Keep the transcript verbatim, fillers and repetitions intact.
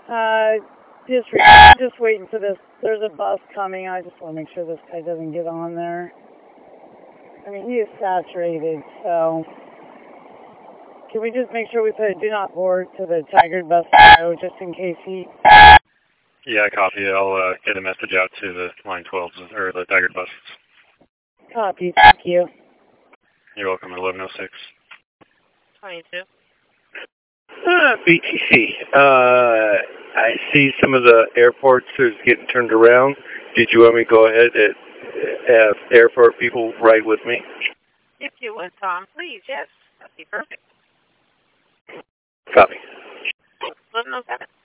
Uh, just re just waiting for this. There's a bus coming. I just want to make sure this guy doesn't get on there. I mean, he is saturated, so can we just make sure we put a do not board to the Tigard bus window just in case he... Yeah, copy. I'll uh, get a message out to the Line twelve, or the Tigard buses. Copy, thank you. You're welcome, eleven oh six. twenty-two. Uh, B T C, uh, I see some of the airports are getting turned around. Did you want me to go ahead and have airport people ride with me? If you would, Tom, please, yes. That'd be perfect. Copy. eleven oh seven.